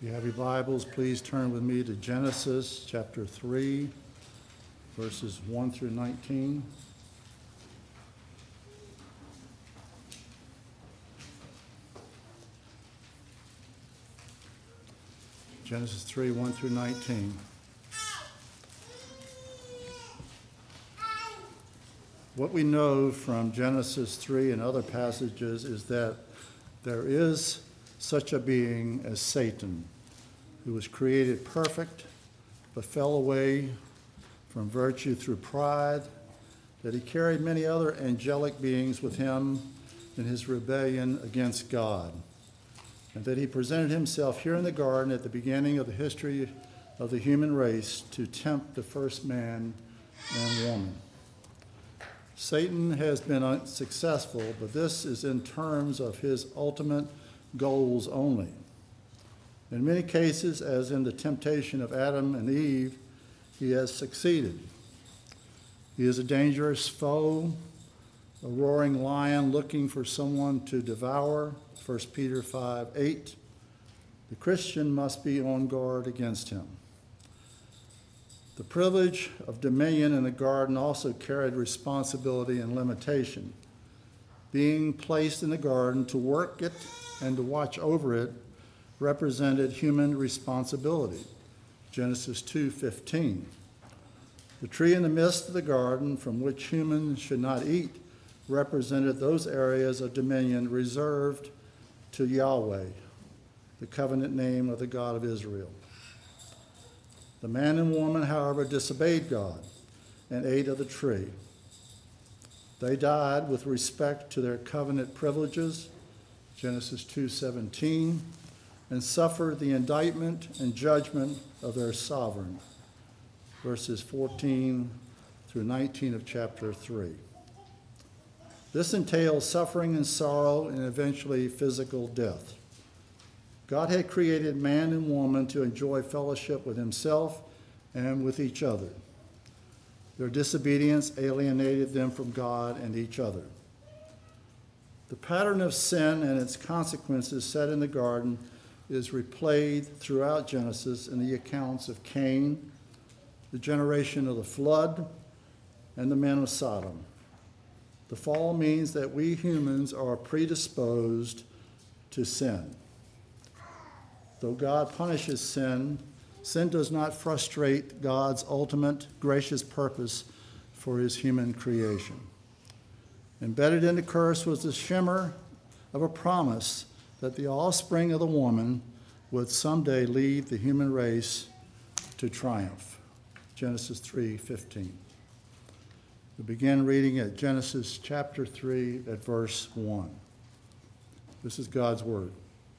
you have your Bibles, please turn with me to Genesis chapter 3, verses 1 through 19. Genesis 3, 1 through 19. What we know from Genesis 3 and other passages is that there is such a being as Satan, who was created perfect, but fell away from virtue through pride, that he carried many other angelic beings with him in his rebellion against God, and that he presented himself here in the garden at the beginning of the history of the human race to tempt the first man and woman. Satan has been unsuccessful, but this is in terms of his ultimate goals only. In many cases, as in the temptation of Adam and Eve, he has succeeded. He is a dangerous foe, a roaring lion looking for someone to devour, 1 Peter 5:8. The Christian must be on guard against him. The privilege of dominion in the garden also carried responsibility and limitation. Being placed in the garden to work it and to watch over it represented human responsibility. Genesis 2:15. The tree in the midst of the garden, from which humans should not eat, represented those areas of dominion reserved to Yahweh, the covenant name of the God of Israel. The man and woman, however, disobeyed God and ate of the tree. They died with respect to their covenant privileges, Genesis 2:17, and suffered the indictment and judgment of their sovereign, verses 14 through 19 of chapter 3. This entails suffering and sorrow and eventually physical death. God had created man and woman to enjoy fellowship with himself and with each other. Their disobedience alienated them from God and each other. The pattern of sin and its consequences set in the garden is replayed throughout Genesis in the accounts of Cain, the generation of the flood, and the men of Sodom. The fall means that we humans are predisposed to sin. Though God punishes sin, sin does not frustrate God's ultimate gracious purpose for his human creation. Embedded in the curse was the shimmer of a promise that the offspring of the woman would someday lead the human race to triumph. Genesis 3:15. We begin reading at Genesis chapter 3 at verse 1. This is God's word.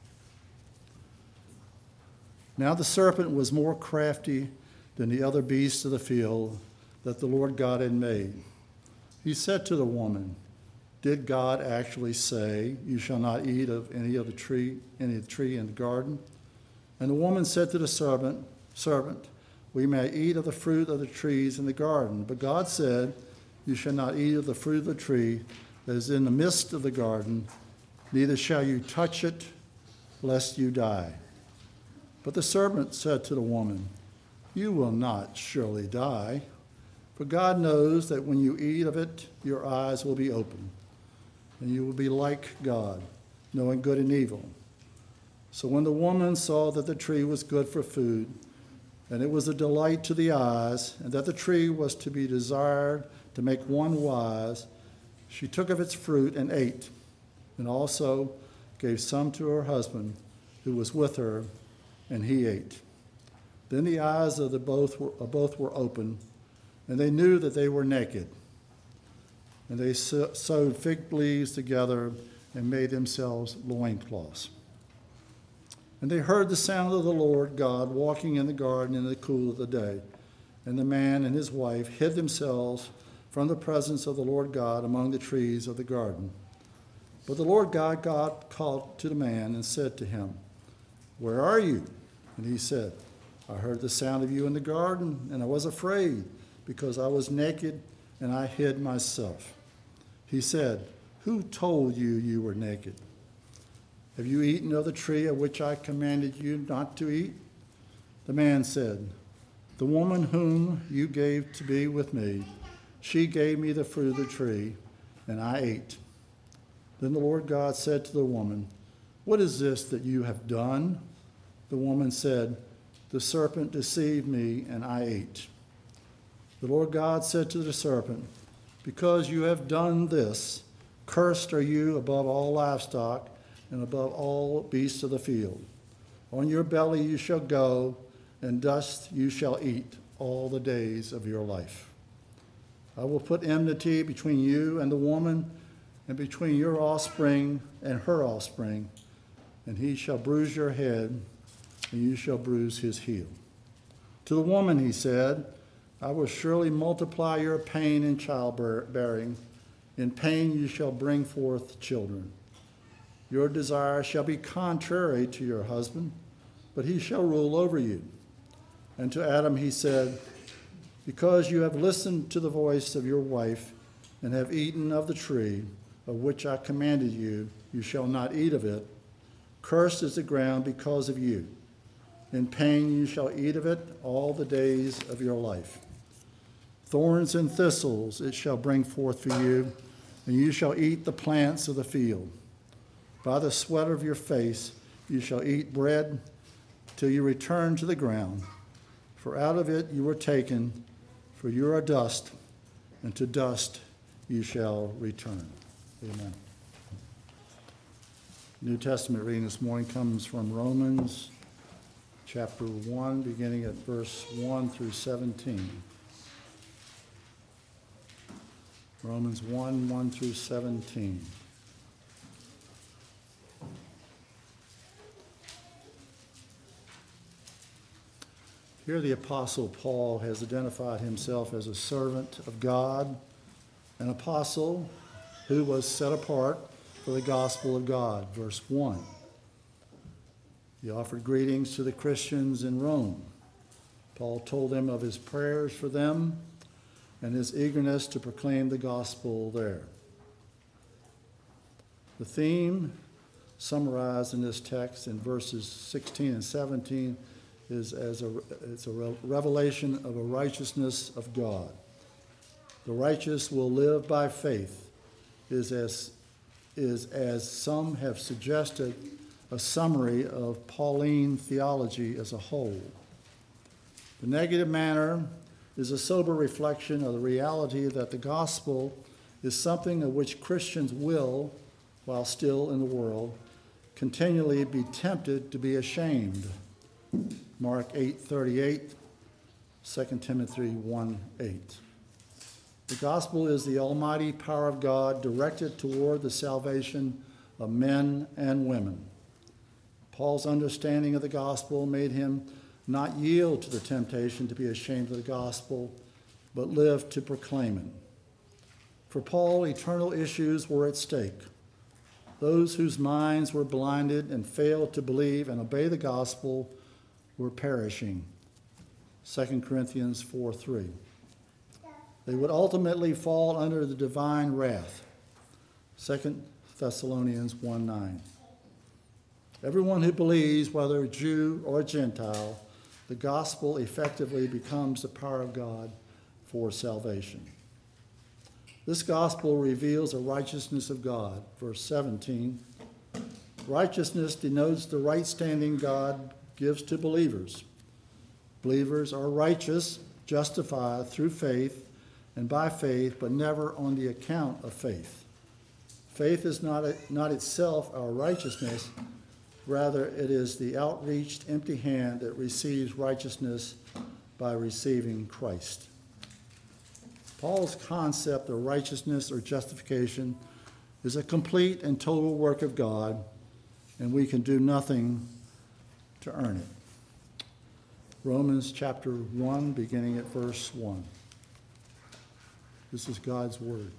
Now the serpent was more crafty than the other beasts of the field that the Lord God had made. He said to the woman, "Did God actually say, 'You shall not eat of any tree in the garden'?" And the woman said to the serpent, "We may eat of the fruit of the trees in the garden, but God said, 'You shall not eat of the fruit of the tree that is in the midst of the garden, neither shall you touch it, lest you die.' But the serpent said to the woman, 'You will not surely die, for God knows that when you eat of it, your eyes will be opened, and you will be like God, knowing good and evil.' So when the woman saw that the tree was good for food, and it was a delight to the eyes, and that the tree was to be desired to make one wise, she took of its fruit and ate, and also gave some to her husband who was with her, and he ate. Then the eyes of both were opened, and they knew that they were naked. And they sewed fig leaves together and made themselves loincloths. And they heard the sound of the Lord God walking in the garden in the cool of the day. And the man and his wife hid themselves from the presence of the Lord God among the trees of the garden. But the Lord God called to the man and said to him, 'Where are you?' And he said, 'I heard the sound of you in the garden, and I was afraid, because I was naked, and I hid myself.' He said, 'Who told you you were naked?' Have you eaten of the tree of which I commanded you not to eat? The man said, The woman whom you gave to be with me, she gave me the fruit of the tree, and I ate. Then the Lord God said to the woman, What is this that you have done? The woman said, The serpent deceived me, and I ate. The Lord God said to the serpent, Because you have done this, cursed are you above all livestock and above all beasts of the field. On your belly you shall go, and dust you shall eat all the days of your life. I will put enmity between you and the woman, and between your offspring and her offspring, and he shall bruise your head, and you shall bruise his heel. To the woman he said, I will surely multiply your pain in childbearing. In pain you shall bring forth children. Your desire shall be contrary to your husband, but he shall rule over you. And to Adam he said, Because you have listened to the voice of your wife, and have eaten of the tree of which I commanded you, you shall not eat of it. Cursed is the ground because of you. In pain you shall eat of it all the days of your life. Thorns and thistles it shall bring forth for you, and you shall eat the plants of the field. By the sweat of your face you shall eat bread till you return to the ground. For out of it you were taken, for you are dust, and to dust you shall return. Amen. New Testament reading this morning comes from Romans chapter 1, beginning at verse 1 through 17. Romans 1, 1 through 17. Here the Apostle Paul has identified himself as a servant of God, an apostle who was set apart for the gospel of God. Verse 1. He offered greetings to the Christians in Rome. Paul told them of his prayers for them and his eagerness to proclaim the gospel there. The theme summarized in this text in verses 16 and 17 is it's a revelation of a righteousness of God. The righteous will live by faith is as some have suggested, a summary of Pauline theology as a whole. The negative manner is a sober reflection of the reality that the gospel is something of which Christians will, while still in the world, continually be tempted to be ashamed. Mark 8:38, 2 Timothy 1:8. The gospel is the almighty power of God directed toward the salvation of men and women. Paul's understanding of the gospel made him not yield to the temptation to be ashamed of the gospel, but live to proclaim it. For Paul, eternal issues were at stake. Those whose minds were blinded and failed to believe and obey the gospel were perishing. 2 Corinthians 4:3. They would ultimately fall under the divine wrath. 2 Thessalonians 1:9. Everyone who believes, whether Jew or Gentile, the gospel effectively becomes the power of God for salvation. This gospel reveals the righteousness of God. Verse 17. Righteousness denotes the right standing God gives to believers. Believers are righteous, justified through faith and by faith, but never on the account of faith. Faith is not itself our righteousness. Rather, it is the outreached empty hand that receives righteousness by receiving Christ. Paul's concept of righteousness or justification is a complete and total work of God, and we can do nothing to earn it. Romans chapter 1, beginning at verse 1. This is God's word.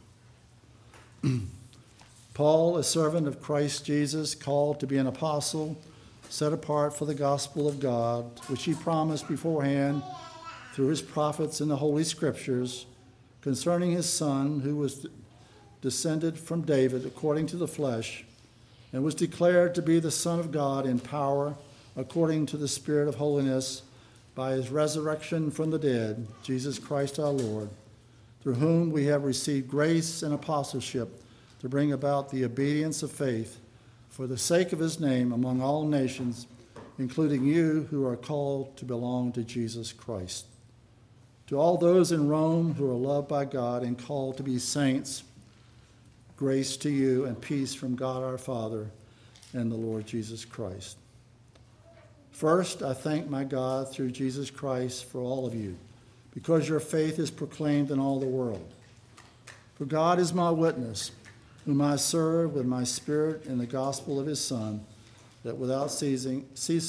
Paul, a servant of Christ Jesus, called to be an apostle, set apart for the gospel of God, which he promised beforehand through his prophets in the Holy Scriptures, concerning his Son, who was descended from David according to the flesh, and was declared to be the Son of God in power according to the Spirit of holiness by his resurrection from the dead, Jesus Christ our Lord, through whom we have received grace and apostleship to bring about the obedience of faith for the sake of his name among all nations, including you who are called to belong to Jesus Christ. To all those in Rome who are loved by God and called to be saints, grace to you and peace from God our Father and the Lord Jesus Christ. First, I thank my God through Jesus Christ for all of you, because your faith is proclaimed in all the world. For God is my witness, whom I serve with my spirit in the gospel of his Son, that without ceasing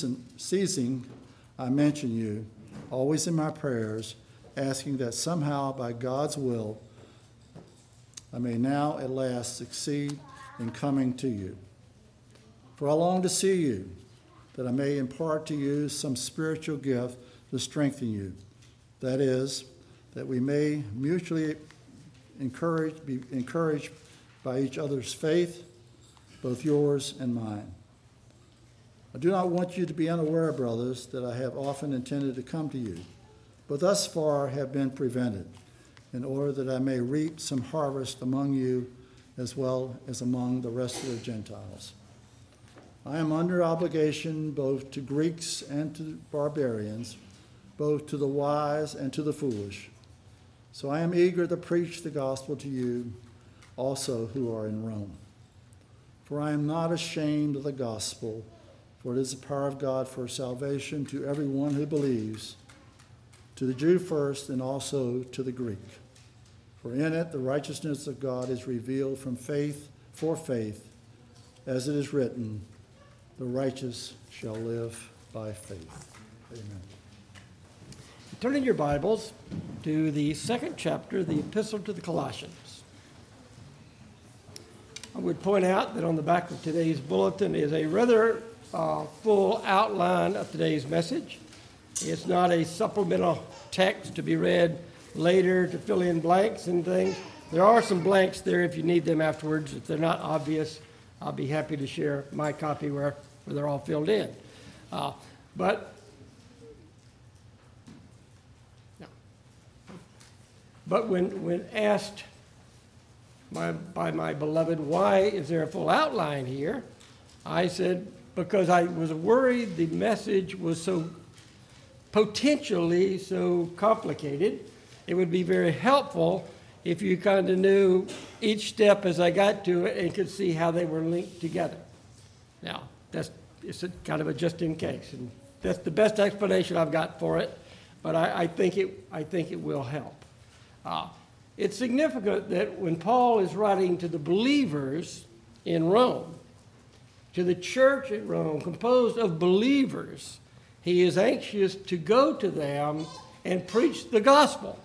I mention you, always in my prayers, asking that somehow by God's will I may now at last succeed in coming to you. For I long to see you, that I may impart to you some spiritual gift to strengthen you. That is, that we may mutually be encouraged by each other's faith, both yours and mine. I do not want you to be unaware, brothers, that I have often intended to come to you, but thus far have been prevented, in order that I may reap some harvest among you as well as among the rest of the Gentiles. I am under obligation both to Greeks and to barbarians, both to the wise and to the foolish. So I am eager to preach the gospel to you also who are in Rome. For I am not ashamed of the gospel, for it is the power of God for salvation to everyone who believes, to the Jew first and also to the Greek. For in it the righteousness of God is revealed from faith for faith, as it is written, the righteous shall live by faith. Amen. Turn in your Bibles to the second chapter, the Epistle to the Colossians. I would point out that on the back of today's bulletin is a rather full outline of today's message. It's not a supplemental text to be read later to fill in blanks and things. There are some blanks there if you need them afterwards. If they're not obvious, I'll be happy to share my copy where they're all filled in. But when asked by my beloved, why is there a full outline here? I said, because I was worried the message was so potentially so complicated. It would be very helpful if you kind of knew each step as I got to it and could see how they were linked together. Now, it's a kind of a just in case, and that's the best explanation I've got for it. But I think it will help. It's significant that when Paul is writing to the believers in Rome, to the church at Rome, composed of believers, he is anxious to go to them and preach the gospel.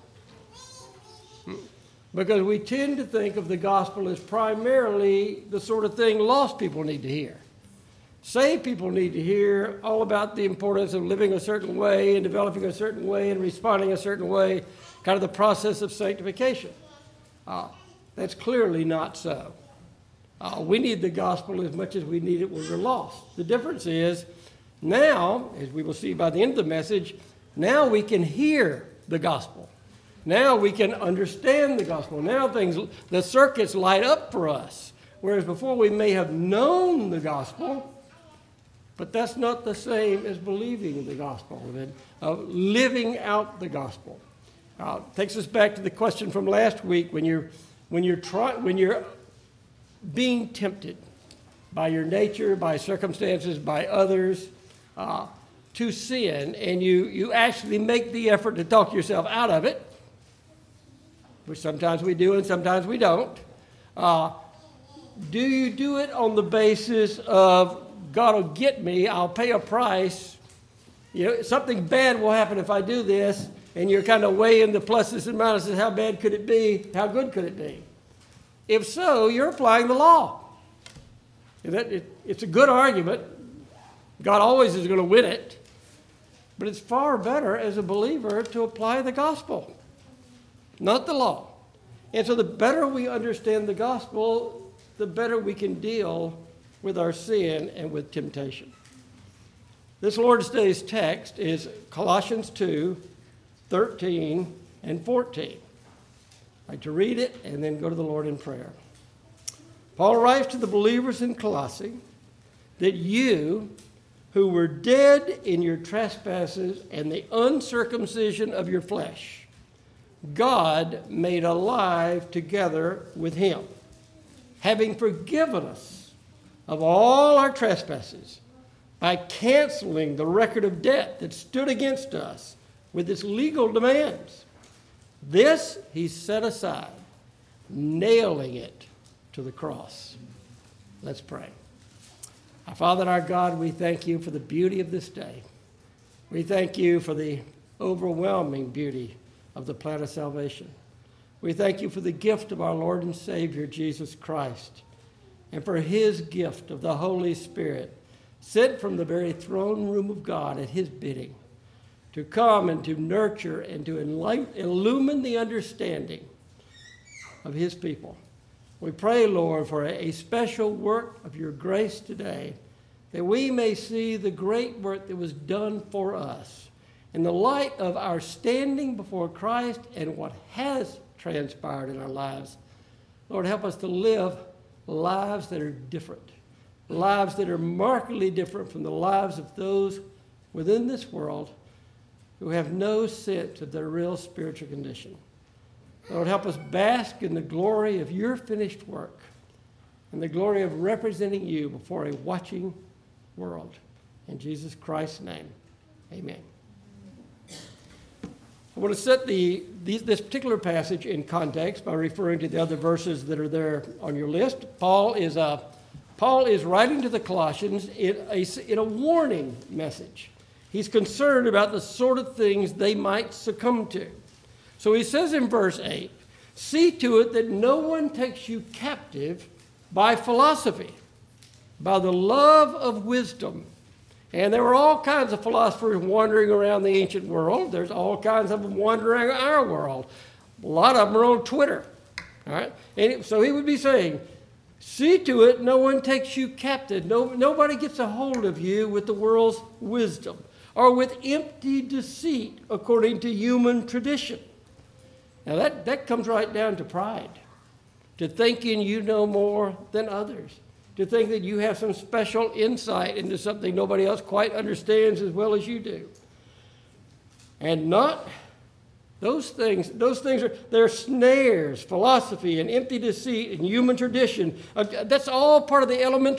Because we tend to think of the gospel as primarily the sort of thing lost people need to hear. Saved people need to hear all about the importance of living a certain way and developing a certain way and responding a certain way, kind of the process of sanctification. That's clearly not so. We need the gospel as much as we need it when we're lost. The difference is now, as we will see by the end of the message, now we can hear the gospel. Now we can understand the gospel. Now the circuits light up for us. Whereas before we may have known the gospel, but that's not the same as believing the gospel, of living out the gospel. Takes us back to the question from last week when you're being tempted by your nature, by circumstances, by others to sin, and you actually make the effort to talk yourself out of it, which sometimes we do and sometimes we don't. Do you do it on the basis of God will get me, I'll pay a price, something bad will happen if I do this, and you're kind of weighing the pluses and minuses, how bad could it be, how good could it be? If so, you're applying the law. It's a good argument. God always is going to win it, but it's far better as a believer to apply the gospel, not the law. And so the better we understand the gospel, the better we can deal with our sin and with temptation. This Lord's Day's text is Colossians 2, 13 and 14. I'd like to read it and then go to the Lord in prayer. Paul writes to the believers in Colossae that you, who were dead in your trespasses and the uncircumcision of your flesh, God made alive together with him, having forgiven us of all our trespasses by canceling the record of debt that stood against us with its legal demands. This he set aside, nailing it to the cross. Let's pray. Our Father and our God, we thank you for the beauty of this day. We thank you for the overwhelming beauty of the plan of salvation. We thank you for the gift of our Lord and Savior, Jesus Christ, and for his gift of the Holy Spirit, sent from the very throne room of God at his bidding, to come and to nurture and to illumine the understanding of his people. We pray, Lord, for a special work of your grace today, that we may see the great work that was done for us in the light of our standing before Christ and what has transpired in our lives. Lord, help us to live lives that are different, lives that are markedly different from the lives of those within this world who have no sense of their real spiritual condition. Lord, help us bask in the glory of your finished work and the glory of representing you before a watching world. In Jesus Christ's name, amen. I want to set this particular passage in context by referring to the other verses that are there on your list. Paul is writing to the Colossians in a warning message. He's concerned about the sort of things they might succumb to. So he says in verse 8, see to it that no one takes you captive by philosophy, by the love of wisdom. And there were all kinds of philosophers wandering around the ancient world. There's all kinds of them wandering our world. A lot of them are on Twitter. All right? And so he would be saying, see to it no one takes you captive. Nobody gets a hold of you with the world's wisdom or with empty deceit according to human tradition. Now that comes right down to pride, to thinking you know more than others, to think that you have some special insight into something nobody else quite understands as well as you do. And not those things they're snares, philosophy and empty deceit and human tradition. That's all part of the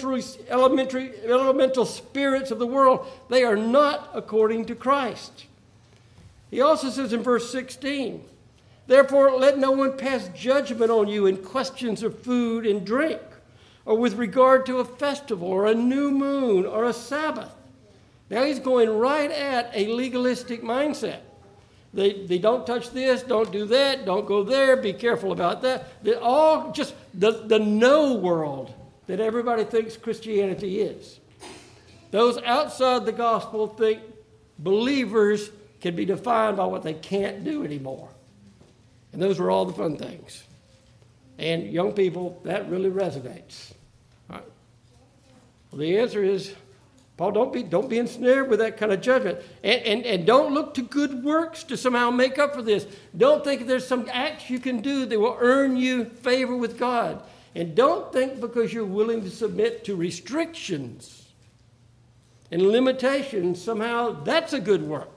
elemental spirits of the world. They are not according to Christ. He also says in verse 16, therefore, let no one pass judgment on you in questions of food and drink, or with regard to a festival, or a new moon, or a Sabbath. Now he's going right at a legalistic mindset. They don't touch this, don't do that, don't go there, be careful about that. They're all just the no world that everybody thinks Christianity is. Those outside the gospel think believers can be defined by what they can't do anymore. And those are all the fun things. And young people, that really resonates. All right. Well, the answer is, Paul, don't be ensnared with that kind of judgment. And don't look to good works to somehow make up for this. Don't think there's some acts you can do that will earn you favor with God. And don't think because you're willing to submit to restrictions and limitations, somehow that's a good work.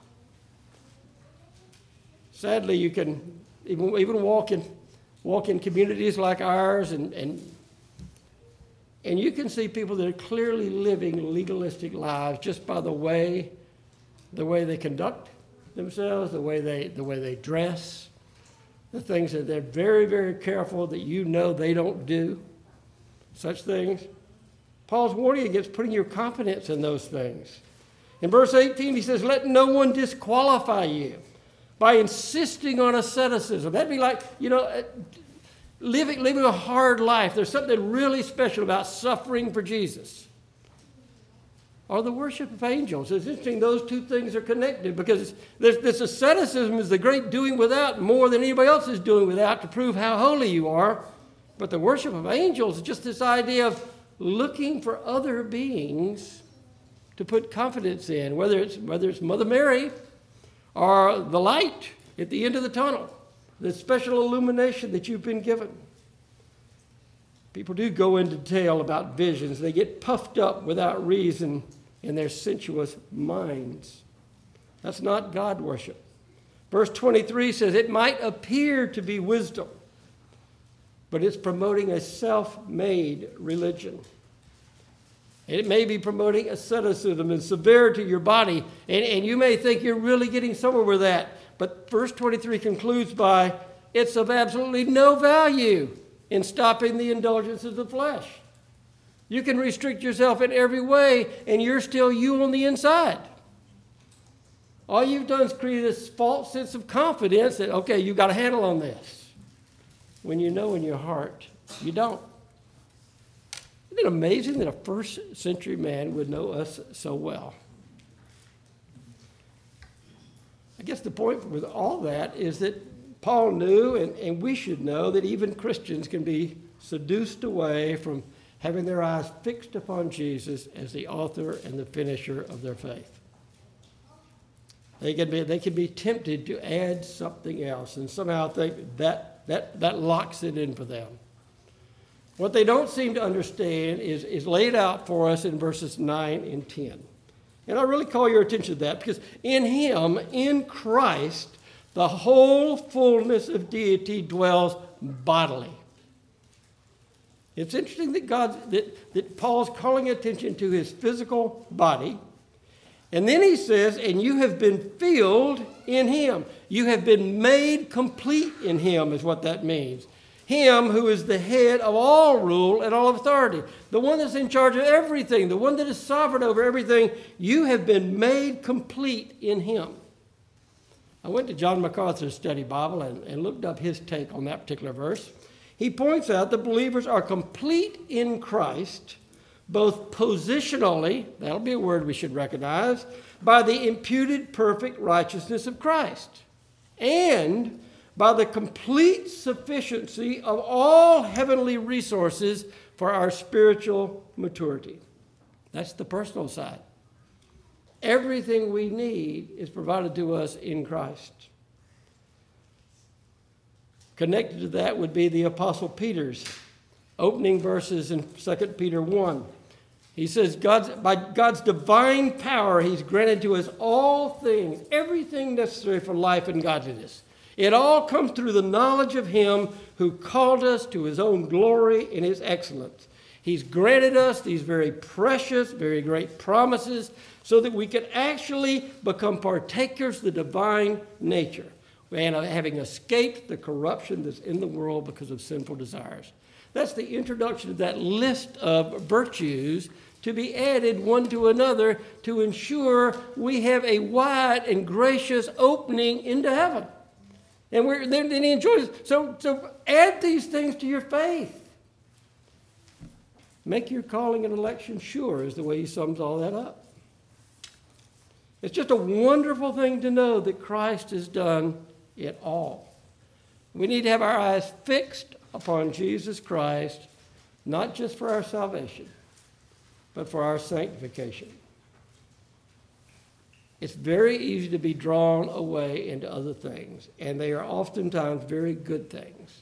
Sadly, you can even walk in communities like ours, and you can see people that are clearly living legalistic lives just by the way they conduct themselves, the way they dress, the things that they're very, very careful that you know they don't do, such things. Paul's warning against putting your confidence in those things. In verse 18, he says, let no one disqualify you by insisting on asceticism. That'd be like, living a hard life. There's something really special about suffering for Jesus. Or the worship of angels. It's interesting those two things are connected, because this asceticism is the great doing without more than anybody else is doing without to prove how holy you are. But the worship of angels is just this idea of looking for other beings to put confidence in, whether it's Mother Mary or the light at the end of the tunnel, the special illumination that you've been given. People do go into detail about visions. They get puffed up without reason in their sensuous minds. That's not God worship. Verse 23 says, it might appear to be wisdom, but it's promoting a self-made religion. It may be promoting asceticism and severity to your body, and you may think you're really getting somewhere with that. But verse 23 concludes by, it's of absolutely no value in stopping the indulgence of the flesh. You can restrict yourself in every way, and you're still you on the inside. All you've done is create this false sense of confidence that, okay, you got a handle on this, when you know in your heart you don't. Isn't it amazing that a first century man would know us so well? I guess the point with all that is that Paul knew, and we should know, that even Christians can be seduced away from having their eyes fixed upon Jesus as the author and the finisher of their faith. They can be tempted to add something else and somehow think that locks it in for them. What they don't seem to understand is laid out for us in verses 9 and 10. And I really call your attention to that because in him, in Christ, the whole fullness of deity dwells bodily. It's interesting that Paul's calling attention to his physical body. And then he says, and you have been filled in him. You have been made complete in him is what that means. Him who is the head of all rule and all authority. The one that's in charge of everything. The one that is sovereign over everything. You have been made complete in him. I went to John MacArthur's study Bible and looked up his take on that particular verse. He points out that believers are complete in Christ, both positionally, that'll be a word we should recognize, by the imputed perfect righteousness of Christ, and by the complete sufficiency of all heavenly resources for our spiritual maturity. That's the personal side. Everything we need is provided to us in Christ. Connected to that would be the Apostle Peter's opening verses in 2 Peter 1. He says, by God's divine power, he's granted to us all things, everything necessary for life and godliness. It all comes through the knowledge of him who called us to his own glory and his excellence. He's granted us these very precious, very great promises so that we can actually become partakers of the divine nature and having escaped the corruption that's in the world because of sinful desires. That's the introduction of that list of virtues to be added one to another to ensure we have a wide and gracious opening into heaven. And then he enjoys it. So add these things to your faith. Make your calling and election sure is the way he sums all that up. It's just a wonderful thing to know that Christ has done it all. We need to have our eyes fixed upon Jesus Christ, not just for our salvation, but for our sanctification. It's very easy to be drawn away into other things, and they are oftentimes very good things.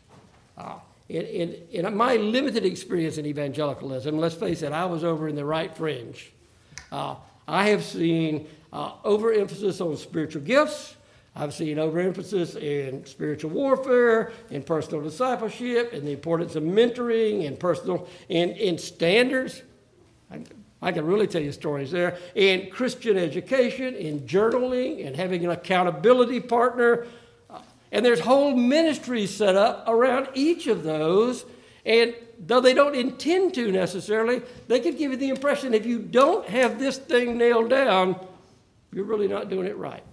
In my limited experience in evangelicalism, let's face it, I was over in the right fringe. I have seen overemphasis on spiritual gifts. I've seen overemphasis in spiritual warfare, in personal discipleship, in the importance of mentoring, in standards. I can really tell you stories there. In Christian education, in journaling, and having an accountability partner. And there's whole ministries set up around each of those. And though they don't intend to necessarily, they can give you the impression if you don't have this thing nailed down, you're really not doing it right.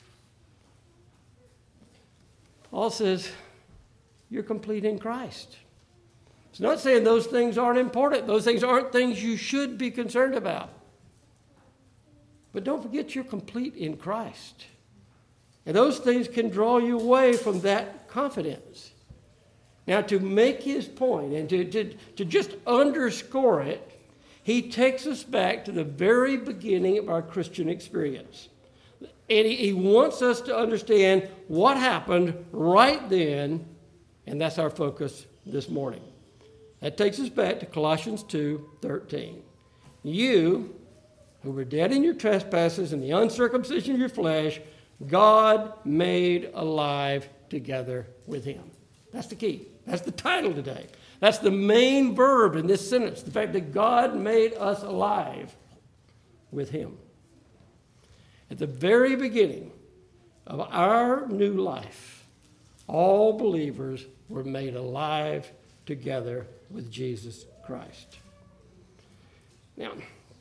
Paul says, you're complete in Christ. It's not saying those things aren't important. Those things aren't things you should be concerned about. But don't forget you're complete in Christ. And those things can draw you away from that confidence. Now, to make his point and to just underscore it, he takes us back to the very beginning of our Christian experience. And he wants us to understand what happened right then, and that's our focus this morning. That takes us back to Colossians 2:13. You, who were dead in your trespasses and the uncircumcision of your flesh, God made alive together with him. That's the key. That's the title today. That's the main verb in this sentence, the fact that God made us alive with him. At the very beginning of our new life, all believers were made alive together with Jesus Christ. Now,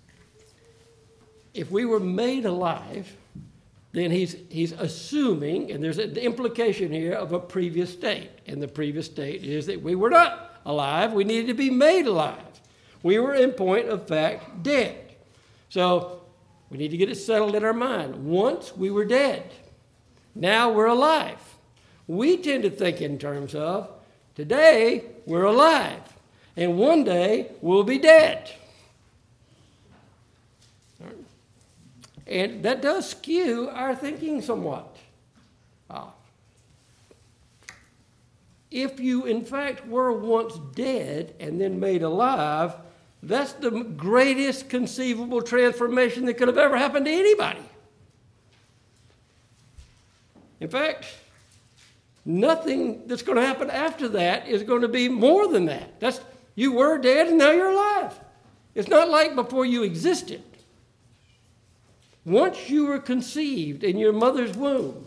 if we were made alive, then he's assuming, and there's an implication here of a previous state. And the previous state is that we were not alive. We needed to be made alive. We were, in point of fact, dead. So we need to get it settled in our mind. Once we were dead. Now we're alive. We tend to think in terms of today we're alive, and one day we'll be dead. And that does skew our thinking somewhat. If you, in fact, were once dead and then made alive, that's the greatest conceivable transformation that could have ever happened to anybody. In fact, nothing that's going to happen after that is going to be more than that. You were dead and now you're alive. It's not like before you existed. Once you were conceived in your mother's womb,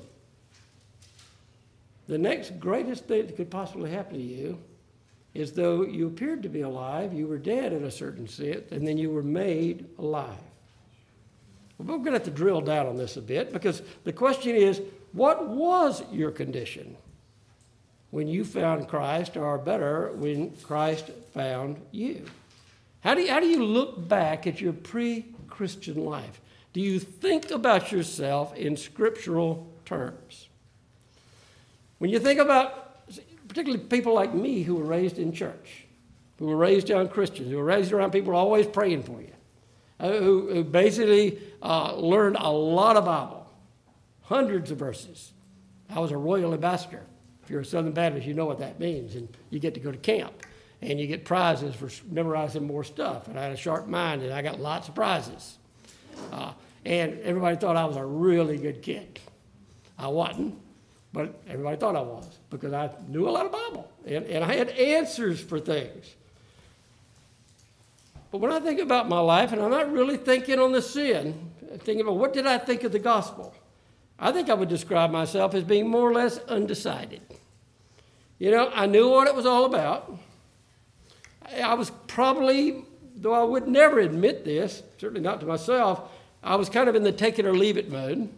the next greatest thing that could possibly happen to you is though you appeared to be alive, you were dead in a certain sense, and then you were made alive. Well, we're going to have to drill down on this a bit because the question is, what was your condition when you found Christ, or better, when Christ found you? How do you look back at your pre-Christian life? Do you think about yourself in scriptural terms? When you think about, particularly people like me who were raised in church, who were raised around Christians, who were raised around people always praying for you, who basically learned a lot of Bible, hundreds of verses. I was a royal ambassador. If you're a Southern Baptist, you know what that means. And you get to go to camp, and you get prizes for memorizing more stuff. And I had a sharp mind, and I got lots of prizes. And everybody thought I was a really good kid. I wasn't, but everybody thought I was because I knew a lot of Bible, and I had answers for things. But when I think about my life, and I'm not really thinking on the sin, thinking about what did I think of the gospel, I think I would describe myself as being more or less undecided. You know, I knew what it was all about. I was probably, though I would never admit this, certainly not to myself, I was kind of in the take it or leave it mode.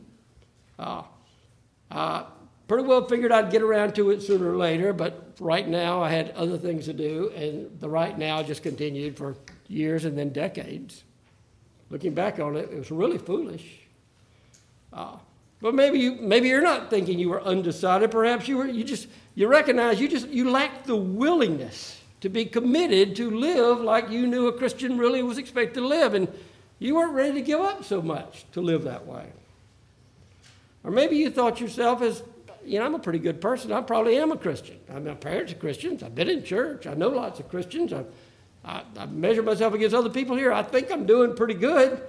Pretty well figured I'd get around to it sooner or later, but right now I had other things to do, and the right now just continued for years and then decades. Looking back on it, it was really foolish. But maybe you're not thinking you were undecided. Perhaps you recognize you lacked the willingness to be committed to live like you knew a Christian really was expected to live, and you weren't ready to give up so much to live that way. Or maybe you thought yourself as, I'm a pretty good person. I probably am a Christian. My parents are Christians. I've been in church. I know lots of Christians. I measure myself against other people here. I think I'm doing pretty good.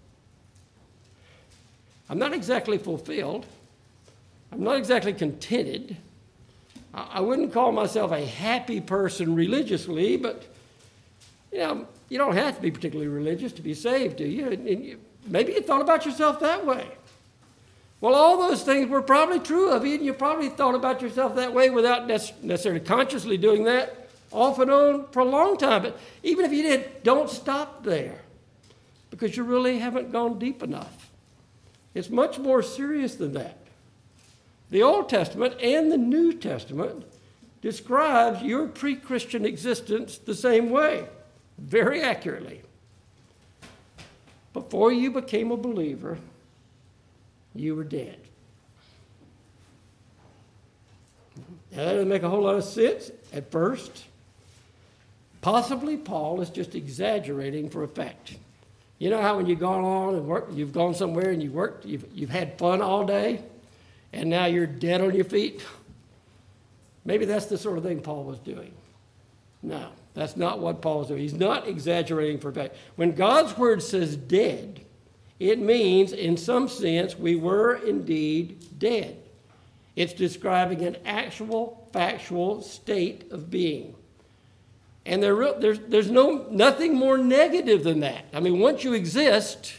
I'm not exactly fulfilled. I'm not exactly contented. I wouldn't call myself a happy person religiously, but, you don't have to be particularly religious to be saved, do you? And maybe you thought about yourself that way. Well, all those things were probably true of you, and you probably thought about yourself that way without necessarily consciously doing that, off and on for a long time. But even if you did, don't stop there, because you really haven't gone deep enough. It's much more serious than that. The Old Testament and the New Testament describes your pre-Christian existence the same way, very accurately. Before you became a believer, you were dead. Now, that doesn't make a whole lot of sense at first. Possibly Paul is just exaggerating for effect. You know how when you've gone on and worked, you've gone somewhere and you've worked, you've had fun all day, and now you're dead on your feet? Maybe that's the sort of thing Paul was doing. No, that's not what Paul was doing. He's not exaggerating for effect. When God's word says dead, it means, in some sense, we were indeed dead. It's describing an actual, factual state of being. And there's nothing more negative than that. I mean, once you exist,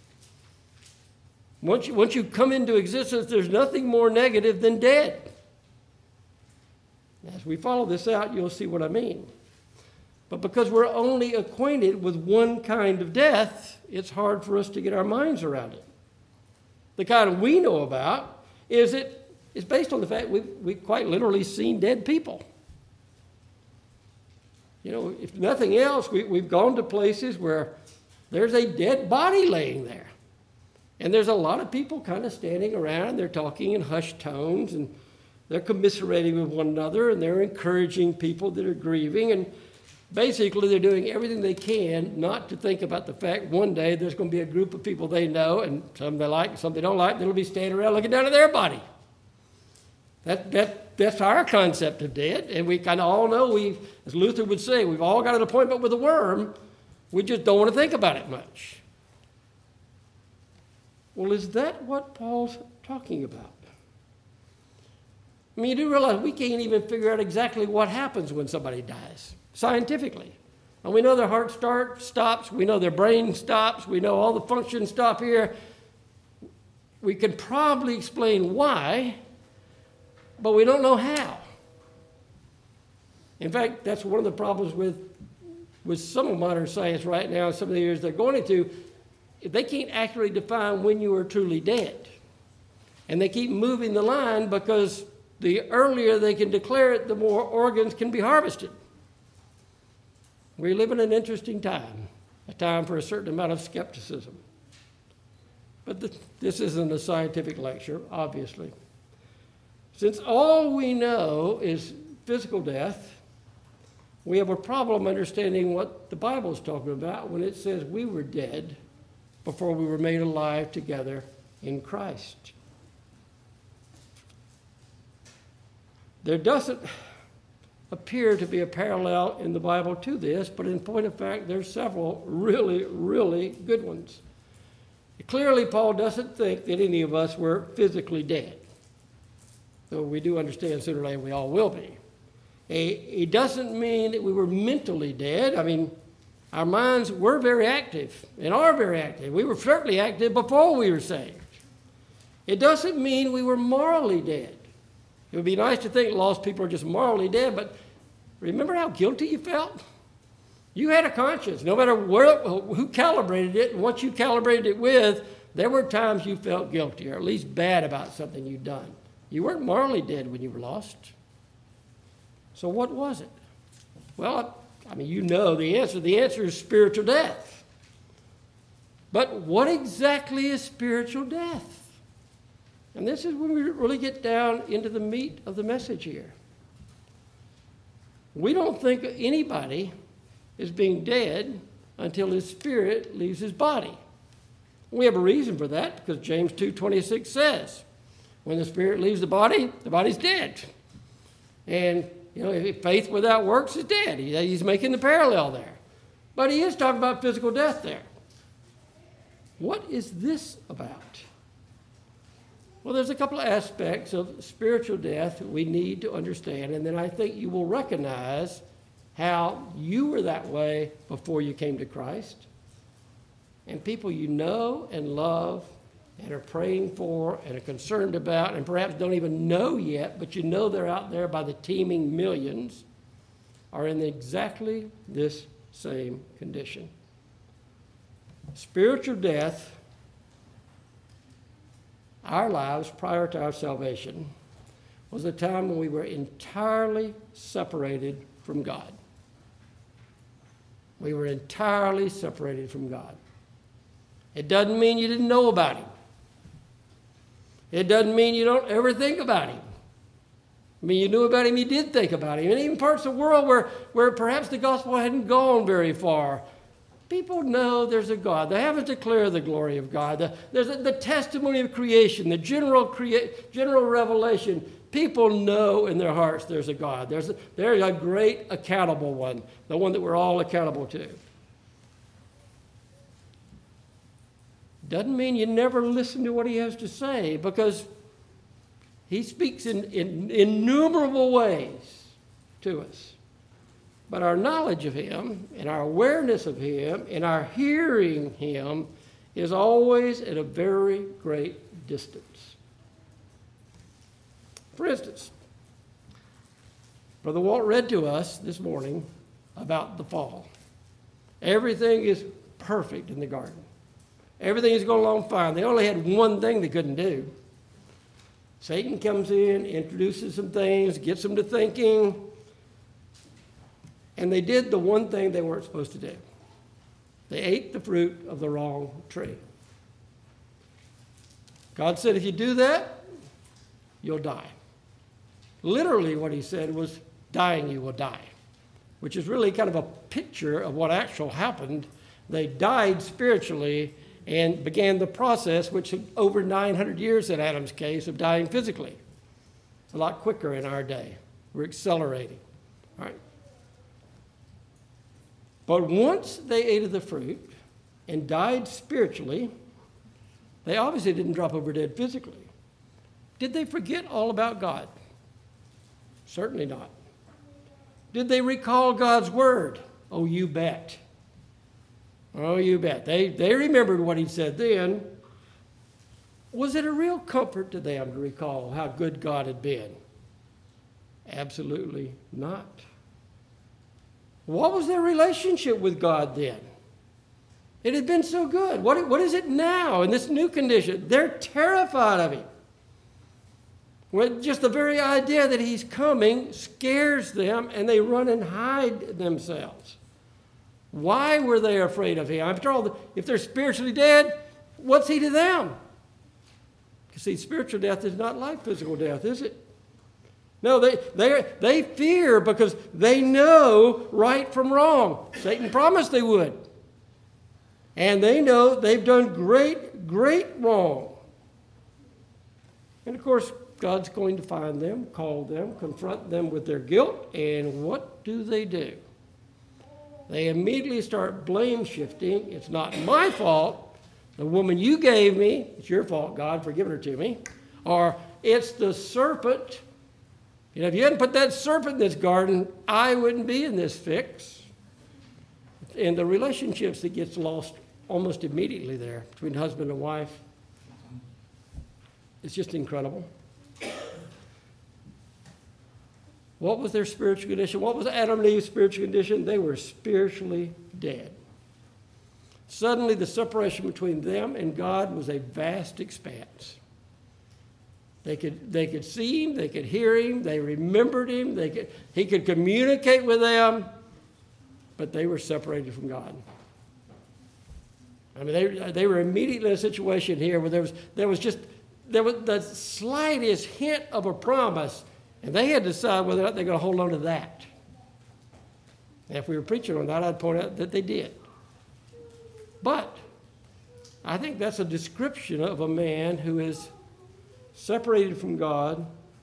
once you come into existence, there's nothing more negative than dead. As we follow this out, you'll see what I mean. But because we're only acquainted with one kind of death, it's hard for us to get our minds around it. The kind we know about is based on the fact we've quite literally seen dead people. You know, if nothing else, we've gone to places where there's a dead body laying there. And there's a lot of people kind of standing around, they're talking in hushed tones, and they're commiserating with one another, and they're encouraging people that are grieving, and basically they're doing everything they can not to think about the fact one day there's going to be a group of people they know, and some they like, some they don't like, that'll be standing around looking down at their body. That's our concept of dead, and we kind of all know, as Luther would say, we've all got an appointment with a worm. We just don't want to think about it much. Well, is that what Paul's talking about? I mean, you do realize we can't even figure out exactly what happens when somebody dies, scientifically. And we know their heart stops, we know their brain stops, we know all the functions stop here. We can probably explain why, but we don't know how. In fact, that's one of the problems with some of modern science right now, some of the years they're going into, they can't accurately define when you are truly dead. And they keep moving the line because the earlier they can declare it, the more organs can be harvested. We live in an interesting time, a time for a certain amount of skepticism. But this isn't a scientific lecture, obviously. Since all we know is physical death, we have a problem understanding what the Bible is talking about when it says we were dead before we were made alive together in Christ. There doesn't appear to be a parallel in the Bible to this, but in point of fact, there's several really, really good ones. Clearly, Paul doesn't think that any of us were physically dead, though we do understand sooner or later we all will be. It doesn't mean that we were mentally dead. I mean, our minds were very active and are very active. We were certainly active before we were saved. It doesn't mean we were morally dead. It would be nice to think lost people are just morally dead, but remember how guilty you felt? You had a conscience, no matter who calibrated it, and what you calibrated it with, there were times you felt guilty, or at least bad about something you'd done. You weren't morally dead when you were lost. So what was it? Well, I mean, you know the answer. The answer is spiritual death. But what exactly is spiritual death? And this is when we really get down into the meat of the message here. We don't think anybody is being dead until his spirit leaves his body. We have a reason for that, because James 2:26 says, when the spirit leaves the body's dead. And, you know, if faith without works is dead. He's making the parallel there. But he is talking about physical death there. What is this about? Well, there's a couple of aspects of spiritual death we need to understand, and then I think you will recognize how you were that way before you came to Christ. And people you know and love and are praying for and are concerned about and perhaps don't even know yet, but you know they're out there by the teeming millions, are in exactly this same condition. Spiritual death, our lives prior to our salvation, was a time when we were entirely separated from God. We were entirely separated from God. It doesn't mean you didn't know about him. It doesn't mean you don't ever think about him. I mean, you knew about him, you did think about him. And even parts of the world where perhaps the gospel hadn't gone very far, people know there's a God. They haven't declared the glory of God. There's the testimony of creation, the general revelation. People know in their hearts there's a God. There's a great accountable one, the one that we're all accountable to. Doesn't mean you never listen to what he has to say, because he speaks in innumerable ways to us. But our knowledge of him and our awareness of him and our hearing him is always at a very great distance. For instance, Brother Walt read to us this morning about the fall. Everything is perfect in the garden. Everything is going along fine. They only had one thing they couldn't do. Satan comes in, introduces some things, gets them to thinking, and they did the one thing they weren't supposed to do. They ate the fruit of the wrong tree. God said, if you do that, you'll die. Literally what he said was, dying you will die, which is really kind of a picture of what actually happened. They died spiritually and began the process, which over 900 years in Adam's case, of dying physically. It's a lot quicker in our day. We're accelerating. All right. But once they ate of the fruit and died spiritually, they obviously didn't drop over dead physically. Did they forget all about God? Certainly not. Did they recall God's word? Oh, you bet. Oh, you bet. They remembered what he said then. Was it a real comfort to them to recall how good God had been? Absolutely not. What was their relationship with God then? It had been so good. What is it now in this new condition? They're terrified of him. Well, just the very idea that he's coming scares them, and they run and hide themselves. Why were they afraid of him? After all, if they're spiritually dead, what's he to them? You see, spiritual death is not like physical death, is it? No, they fear because they know right from wrong. Satan promised they would. And they know they've done great, great wrong. And of course, God's going to find them, call them, confront them with their guilt, and what do? They immediately start blame shifting. It's not my fault. The woman you gave me, it's your fault, God, for giving her to me. Or it's the serpent. You know, if you hadn't put that serpent in this garden, I wouldn't be in this fix. And the relationships that gets lost almost immediately there between husband and wife, it's just incredible. What was their spiritual condition? What was Adam and Eve's spiritual condition? They were spiritually dead. Suddenly, the separation between them and God was a vast expanse. They could see him, they could hear him, they remembered him, he could communicate with them, but they were separated from God. I mean, they were immediately in a situation here where there was the slightest hint of a promise, and they had to decide whether or not they're going to hold on to that. And if we were preaching on that, I'd point out that they did. But I think that's a description of a man who is separated from God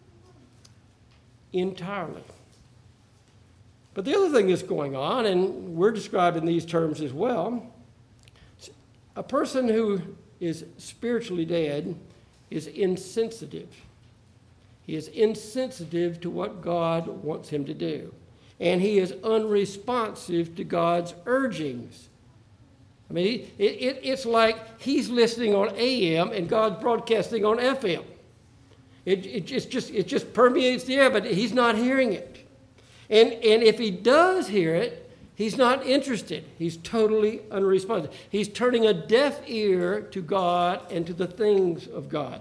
entirely. But the other thing that's going on, and we're described in these terms as well, a person who is spiritually dead is insensitive. He is insensitive to what God wants him to do. And he is unresponsive to God's urgings. I mean, it's like he's listening on AM and God's broadcasting on FM. It just permeates the air, but he's not hearing it. And if he does hear it, he's not interested. He's totally unresponsive. He's turning a deaf ear to God and to the things of God.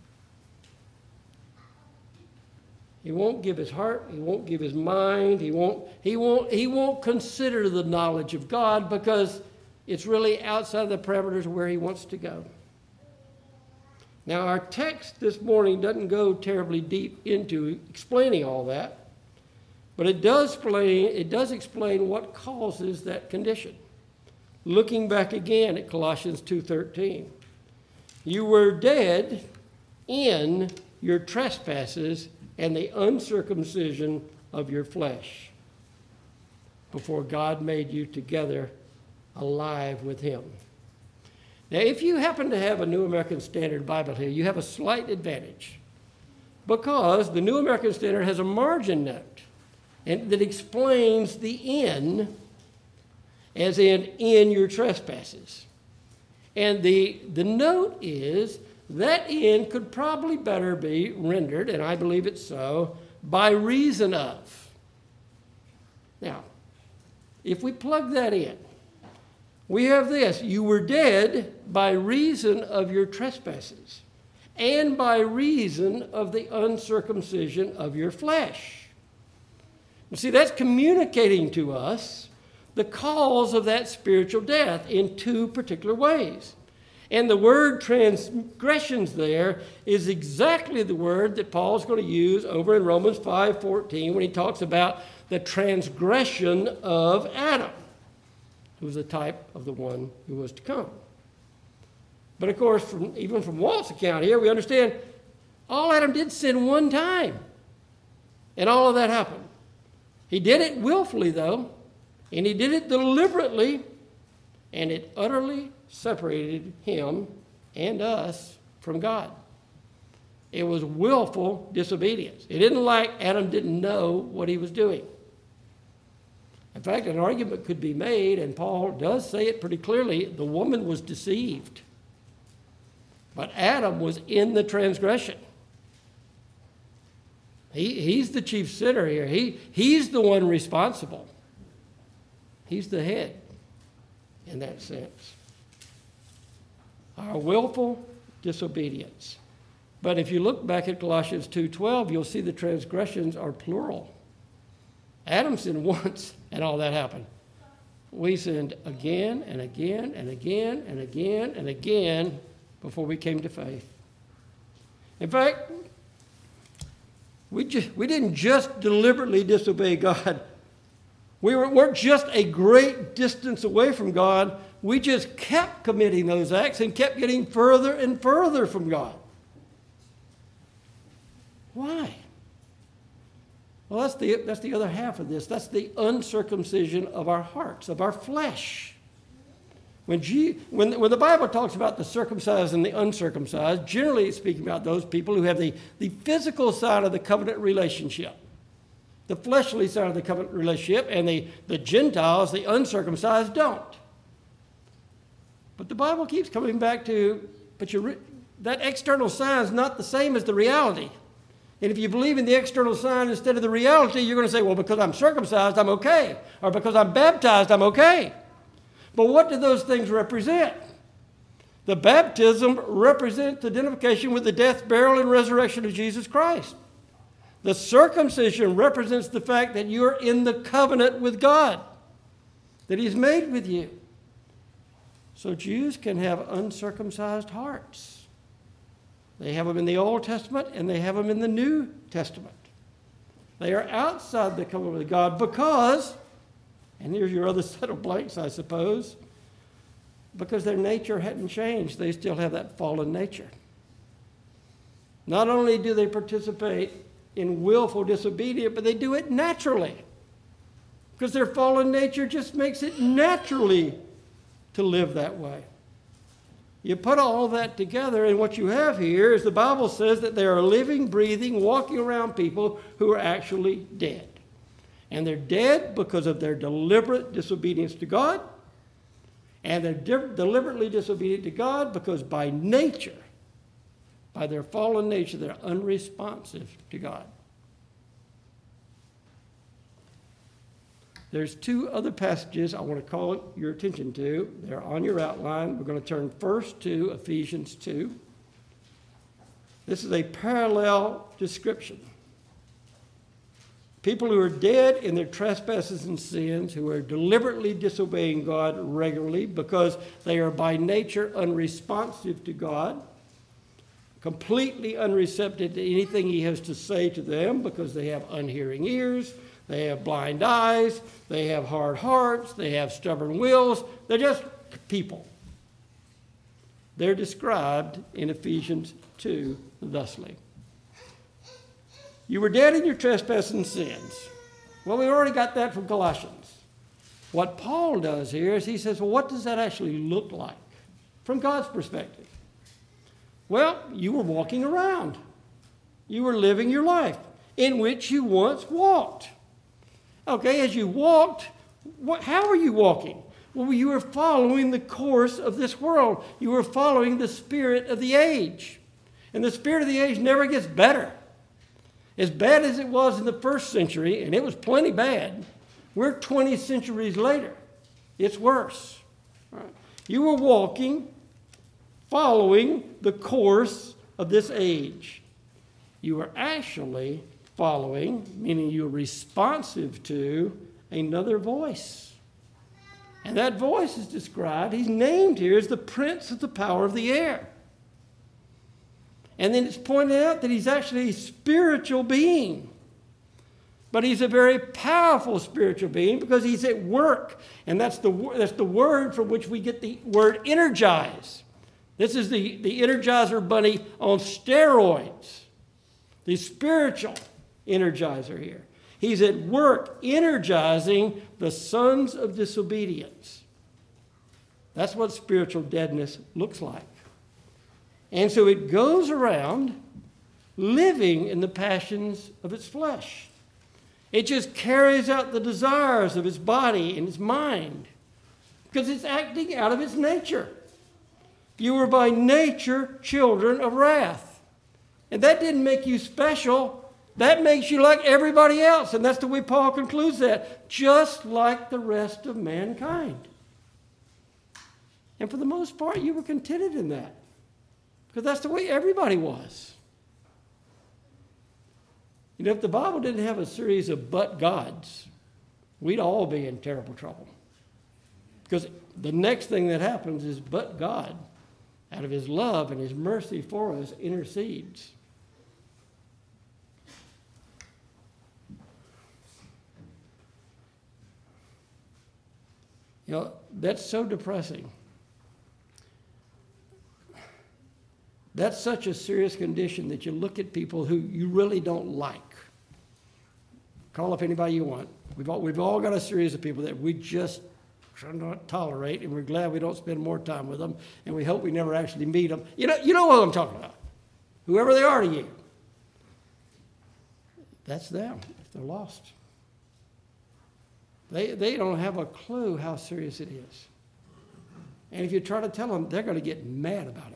He won't give his heart. He won't give his mind. He won't consider the knowledge of God because it's really outside the parameters of where he wants to go. Now, our text this morning doesn't go terribly deep into explaining all that, but it does explain what causes that condition. Looking back again at Colossians 2:13, you were dead in your trespasses and the uncircumcision of your flesh, before God made you together alive with him. Now, if you happen to have a New American Standard Bible here, you have a slight advantage, because the New American Standard has a margin note that explains the "in" as in your trespasses. And the note is that "in" could probably better be rendered, and I believe it's so, by reason of. Now, if we plug that in, we have this: you were dead by reason of your trespasses and by reason of the uncircumcision of your flesh. You see, that's communicating to us the cause of that spiritual death in two particular ways. And the word transgressions there is exactly the word that Paul's going to use over in Romans 5:14 when he talks about the transgression of Adam, who was a type of the one who was to come. But of course, even from Walt's account here, we understand all Adam did sin one time, and all of that happened. He did it willfully, though, and he did it deliberately, and it utterly separated him and us from God. It was willful disobedience. It isn't like Adam didn't know what he was doing. In fact, an argument could be made, and Paul does say it pretty clearly, the woman was deceived. But Adam was in the transgression. He's the chief sinner here. He's the one responsible. He's the head in that sense. Our willful disobedience. But if you look back at Colossians 2:12, you'll see the transgressions are plural. Adam sinned once, and all that happened. We sinned again and again and again and again and again before we came to faith. In fact, we didn't just deliberately disobey God. We weren't just a great distance away from God. We just kept committing those acts and kept getting further and further from God. Why? Well, that's the other half of this. That's the uncircumcision of our hearts, of our flesh. When the Bible talks about the circumcised and the uncircumcised, generally it's speaking about those people who have the physical side of the covenant relationship, the fleshly side of the covenant relationship, and the Gentiles, the uncircumcised, don't. But the Bible keeps coming back to, that external sign is not the same as the reality. And if you believe in the external sign instead of the reality, you're going to say, well, because I'm circumcised, I'm okay. Or because I'm baptized, I'm okay. But what do those things represent? The baptism represents identification with the death, burial, and resurrection of Jesus Christ. The circumcision represents the fact that you're in the covenant with God, that He's made with you. So Jews can have uncircumcised hearts. They have them in the Old Testament and they have them in the New Testament. They are outside the covenant with God because, and here's your other set of blanks, I suppose, because their nature hadn't changed. They still have that fallen nature. Not only do they participate in willful disobedience, but they do it naturally, because their fallen nature just makes it naturally to live that way. You put all of that together, and what you have here is the Bible says that they are living, breathing, walking around people who are actually dead. And they're dead because of their deliberate disobedience to God, and they're deliberately disobedient to God because by nature, by their fallen nature, they're unresponsive to God. There's two other passages I want to call your attention to. They're on your outline. We're going to turn first to Ephesians 2. This is a parallel description. People who are dead in their trespasses and sins, who are deliberately disobeying God regularly because they are by nature unresponsive to God. completely unreceptive to anything he has to say to them because they have unhearing ears, they have blind eyes, they have hard hearts, they have stubborn wills. They're just people. They're described in Ephesians 2 thusly. You were dead in your trespasses and sins. Well, we already got that from Colossians. What Paul does here is he says, well, what does that actually look like from God's perspective? Well, you were walking around. You were living your life in which you once walked. Okay, as you walked, how were you walking? Well, you were following the course of this world. You were following the spirit of the age. And the spirit of the age never gets better. As bad as it was in the first century, and it was plenty bad, we're 20 centuries later. It's worse. Right? You were walking, following the course of this age. You were actually following, meaning you were responsive to another voice. And that voice is described, he's named here as the prince of the power of the air. And then it's pointed out that he's actually a spiritual being. But he's a very powerful spiritual being because he's at work. And that's the word from which we get the word energize. This is the Energizer Bunny on steroids. The spiritual energizer here. He's at work energizing the sons of disobedience. That's what spiritual deadness looks like. And so it goes around living in the passions of its flesh. It just carries out the desires of its body and its mind because it's acting out of its nature. You were by nature children of wrath. And that didn't make you special. That makes you like everybody else. And that's the way Paul concludes that. Just like the rest of mankind. And for the most part, you were contented in that. Because that's the way everybody was. You know, if the Bible didn't have a series of but gods, we'd all be in terrible trouble. Because the next thing that happens is but God, out of his love and his mercy for us, intercedes. You know, that's so depressing. That's such a serious condition that you look at people who you really don't like. Call up anybody you want. We've all got a series of people that we just cannot tolerate, and we're glad we don't spend more time with them, and we hope we never actually meet them. You know what I'm talking about. Whoever they are to you. That's them, if they're lost. They don't have a clue how serious it is. And if you try to tell them, they're going to get mad about it.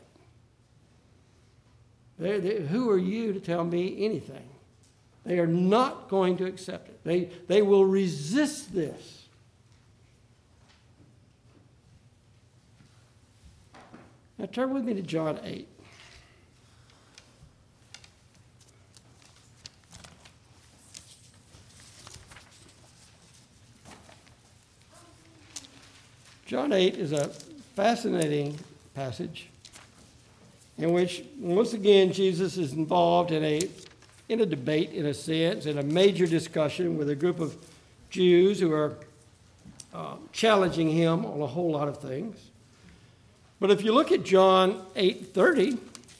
Who are you to tell me anything? They are not going to accept it. They will resist this. Now turn with me to John 8. John 8 is a fascinating passage in which, once again, Jesus is involved in a debate, in a sense, in a major discussion with a group of Jews who are challenging him on a whole lot of things. But if you look at John 8:30,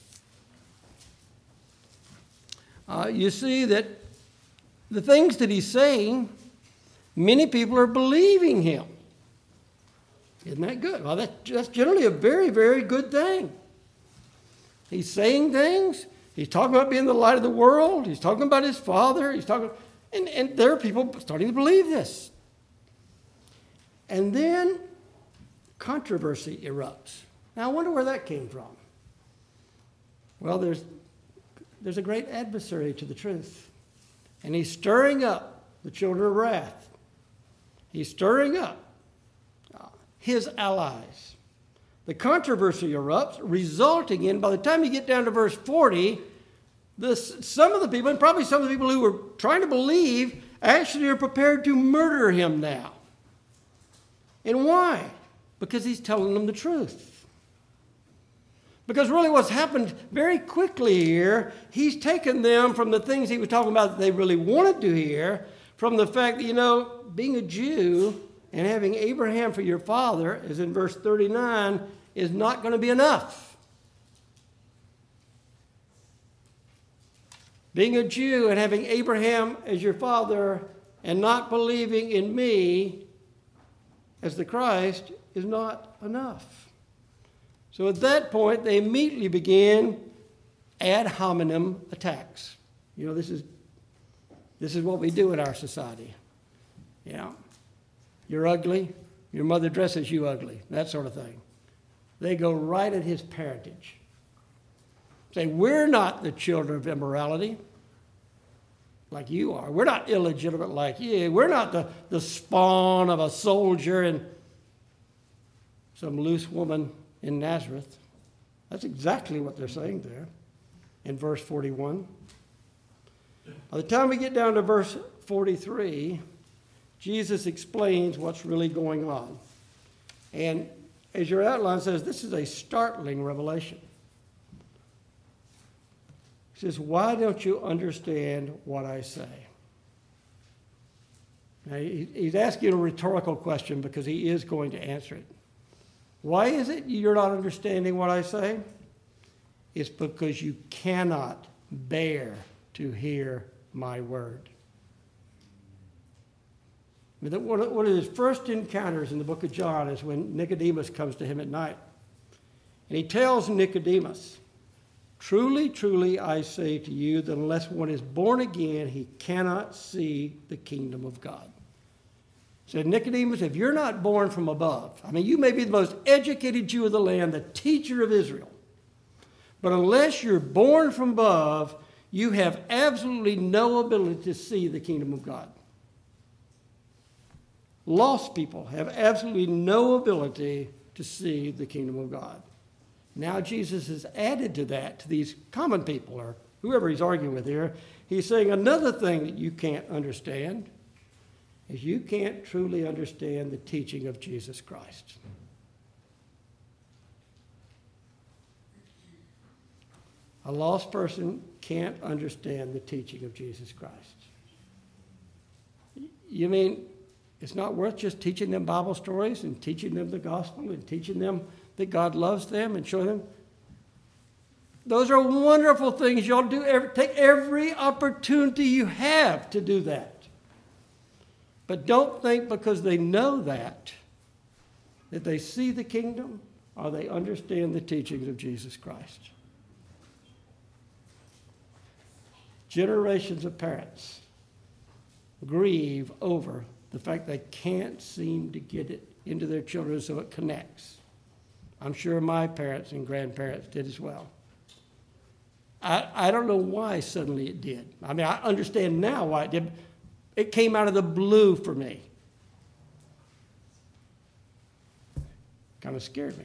you see that the things that he's saying, many people are believing him. Isn't that good? Well, that's generally a very, very good thing. He's saying things. He's talking about being the light of the world. He's talking about his Father. And there are people starting to believe this. And then controversy erupts. Now, I wonder where that came from. Well, there's a great adversary to the truth. And he's stirring up the children of wrath. He's stirring up his allies. The controversy erupts, resulting in, by the time you get down to verse 40, some of the people, and probably some of the people who were trying to believe, actually are prepared to murder him now. And why? Because he's telling them the truth. Because really what's happened very quickly here, he's taken them from the things he was talking about that they really wanted to hear, from the fact that, being a Jew and having Abraham for your father, as in verse 39, is not going to be enough. Being a Jew and having Abraham as your father and not believing in me as the Christ is not enough. So at that point, they immediately began ad hominem attacks. This is what we do in our society. You're ugly. Your mother dresses you ugly. That sort of thing. They go right at his parentage. Say, we're not the children of immorality like you are. We're not illegitimate like you. We're not the spawn of a soldier and some loose woman in Nazareth. That's exactly what they're saying there in verse 41. By the time we get down to verse 43, Jesus explains what's really going on. And as your outline says, this is a startling revelation. He says, why don't you understand what I say? Now, he's asking a rhetorical question because he is going to answer it. Why is it you're not understanding what I say? It's because you cannot bear to hear my word. One of his first encounters in the book of John is when Nicodemus comes to him at night. And he tells Nicodemus, truly, truly, I say to you that unless one is born again, he cannot see the kingdom of God. Said, Nicodemus, if you're not born from above, you may be the most educated Jew of the land, the teacher of Israel, but unless you're born from above, you have absolutely no ability to see the kingdom of God. Lost people have absolutely no ability to see the kingdom of God. Now Jesus has added to that, to these common people, or whoever he's arguing with here, he's saying another thing that you can't understand is you can't truly understand the teaching of Jesus Christ. A lost person can't understand the teaching of Jesus Christ. You mean it's not worth just teaching them Bible stories and teaching them the gospel and teaching them that God loves them and showing them? Those are wonderful things. Y'all do. Take every opportunity you have to do that. But don't think because they know that they see the kingdom or they understand the teachings of Jesus Christ. Generations of parents grieve over the fact they can't seem to get it into their children so it connects. I'm sure my parents and grandparents did as well. I don't know why suddenly it did. I understand now why it did. It came out of the blue for me. Kind of scared me.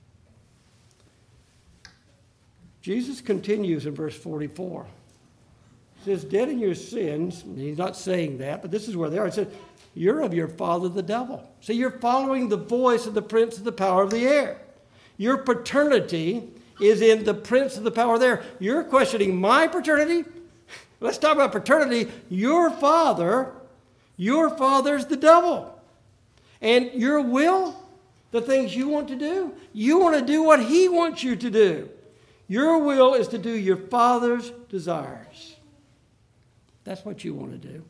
Jesus continues in verse 44. He says, dead in your sins, and he's not saying that, but this is where they are. He said, you're of your father the devil. So you're following the voice of the prince of the power of the air. Your paternity is in the prince of the power of the air. You're questioning my paternity? Let's talk about paternity. Your father's the devil. And your will, the things you want to do, you want to do what he wants you to do. Your will is to do your father's desires. That's what you want to do.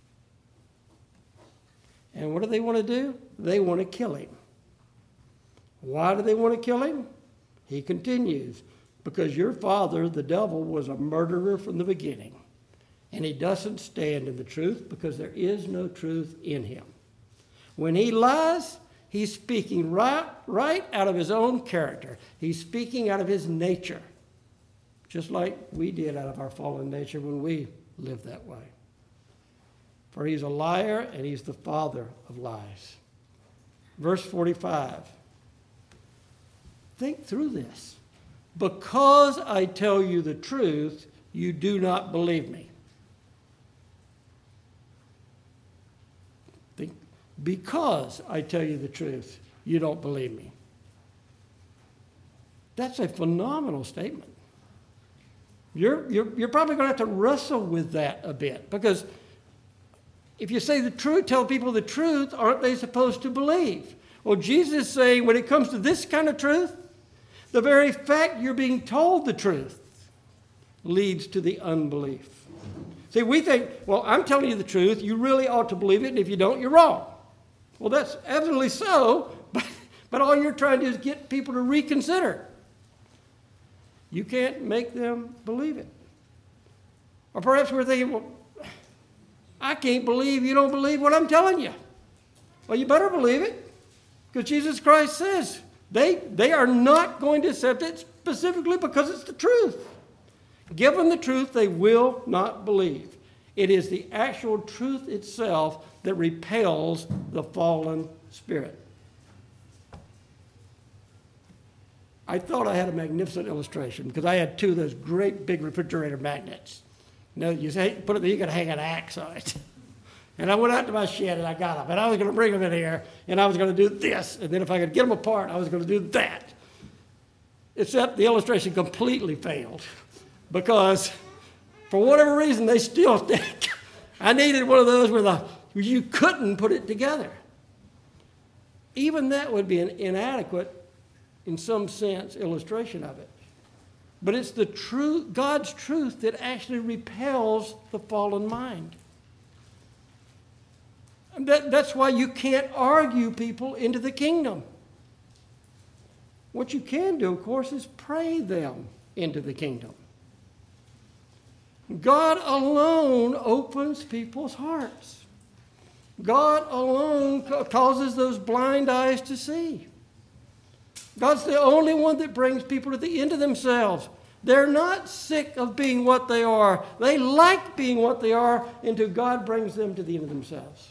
And what do they want to do? They want to kill him. Why do they want to kill him? He continues, because your father, the devil, was a murderer from the beginning. And he doesn't stand in the truth because there is no truth in him. When he lies, he's speaking right out of his own character. He's speaking out of his nature, just like we did out of our fallen nature when we lived that way. For he's a liar and he's the father of lies. Verse 45. Think through this. Because I tell you the truth, you do not believe me. Because I tell you the truth, you don't believe me. That's a phenomenal statement. You're probably going to have to wrestle with that a bit, because if you say the truth, tell people the truth, aren't they supposed to believe? Well, Jesus is saying when it comes to this kind of truth, the very fact you're being told the truth leads to the unbelief. See, we think, well, I'm telling you the truth, you really ought to believe it, and if you don't, you're wrong. Well, that's absolutely so, but all you're trying to do is get people to reconsider. You can't make them believe it. Or perhaps we're thinking, well, I can't believe you don't believe what I'm telling you. Well, you better believe it, because Jesus Christ says they are not going to accept it specifically because it's the truth. Given the truth, they will not believe. It is the actual truth itself that repels the fallen spirit. I thought I had a magnificent illustration because I had two of those great big refrigerator magnets. You know, you say, put it there, you can hang an axe on it. And I went out to my shed and I got them. And I was going to bring them in here and I was going to do this. And then if I could get them apart, I was going to do that. Except the illustration completely failed because for whatever reason, they still stick. I needed one of those where you couldn't put it together. Even that would be an inadequate, in some sense, illustration of it. But it's the truth, God's truth, that actually repels the fallen mind. And that's why you can't argue people into the kingdom. What you can do, of course, is pray them into the kingdom. God alone opens people's hearts. God alone causes those blind eyes to see. God's the only one that brings people to the end of themselves. They're not sick of being what they are. They like being what they are until God brings them to the end of themselves.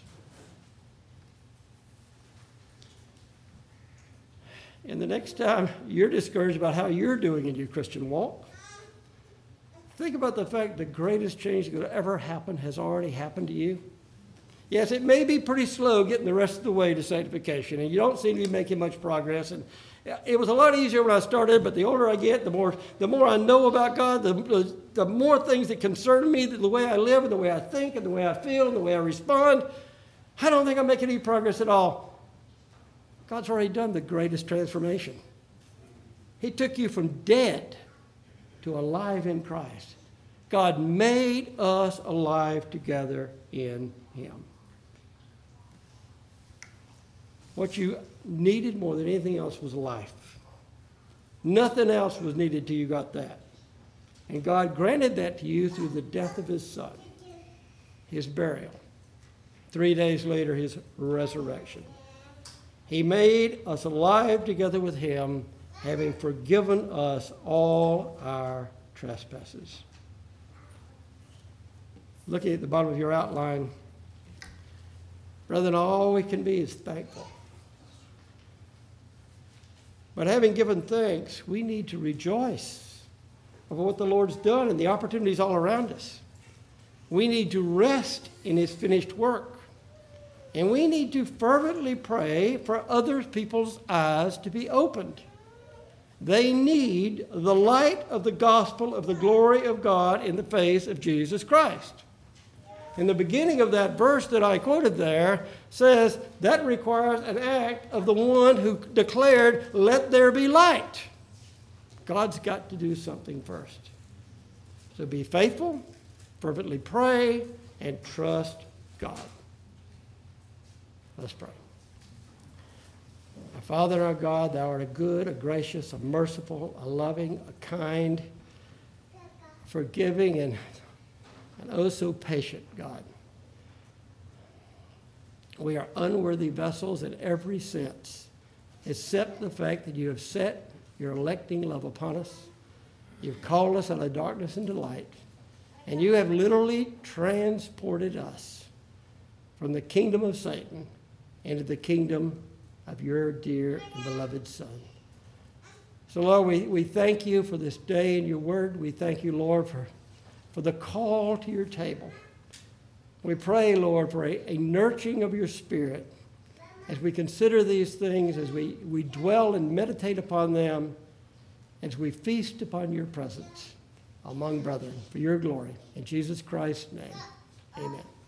And the next time you're discouraged about how you're doing in your Christian walk, think about the fact the greatest change that could ever happen has already happened to you. Yes, it may be pretty slow getting the rest of the way to sanctification, and you don't seem to be making much progress. And it was a lot easier when I started, but the older I get, the more I know about God, the more things that concern me, the way I live and the way I think and the way I feel and the way I respond. I don't think I'm making any progress at all. God's already done the greatest transformation. He took you from dead to alive in Christ. God made us alive together in Him. What you needed more than anything else was life. Nothing else was needed till you got that. And God granted that to you through the death of His Son, His burial. 3 days later, His resurrection. He made us alive together with Him, having forgiven us all our trespasses. Looking at the bottom of your outline, brethren, all we can be is thankful. But having given thanks, we need to rejoice over what the Lord's done and the opportunities all around us. We need to rest in His finished work. And we need to fervently pray for other people's eyes to be opened. They need the light of the gospel of the glory of God in the face of Jesus Christ. And the beginning of that verse that I quoted there says that requires an act of the one who declared, "Let there be light." God's got to do something first. So be faithful, fervently pray, and trust God. Let's pray. Our Father and our God, Thou art a good, a gracious, a merciful, a loving, a kind, forgiving, and oh so patient God. We are unworthy vessels in every sense, except the fact that You have set Your electing love upon us. You've called us out of darkness into light, and You have literally transported us from the kingdom of Satan into the kingdom of Your dear and beloved Son. So, Lord, we thank You for this day in Your word. We thank You, Lord, for the call to Your table. We pray, Lord, for a nurturing of Your Spirit as we consider these things, as we dwell and meditate upon them, as we feast upon your presence among brethren for your glory. In Jesus Christ's name, amen.